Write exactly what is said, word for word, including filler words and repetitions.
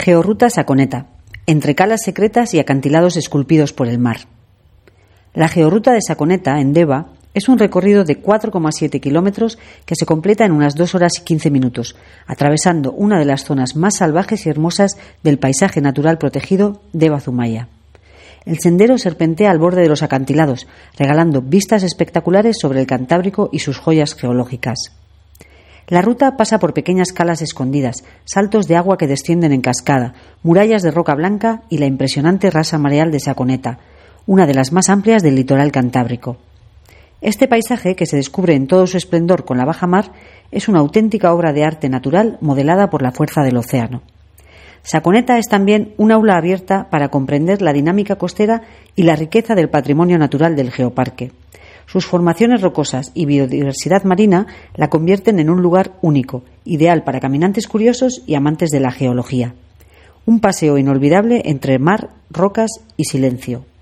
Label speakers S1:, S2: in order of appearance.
S1: Georruta Saconeta, entre calas secretas y acantilados esculpidos por el mar. La georruta de Saconeta, en Deva, es un recorrido de cuatro coma siete kilómetros que se completa en unas dos horas y quince minutos, atravesando una de las zonas más salvajes y hermosas del paisaje natural protegido Deva-Zumaya. El sendero serpentea al borde de los acantilados, regalando vistas espectaculares sobre el Cantábrico y sus joyas geológicas. La ruta pasa por pequeñas calas escondidas, saltos de agua que descienden en cascada, murallas de roca blanca y la impresionante rasa mareal de Saconeta, una de las más amplias del litoral cantábrico. Este paisaje, que se descubre en todo su esplendor con la bajamar, es una auténtica obra de arte natural modelada por la fuerza del océano. Saconeta es también un aula abierta para comprender la dinámica costera y la riqueza del patrimonio natural del geoparque. Sus formaciones rocosas y biodiversidad marina la convierten en un lugar único, ideal para caminantes curiosos y amantes de la geología. Un paseo inolvidable entre mar, rocas y silencio.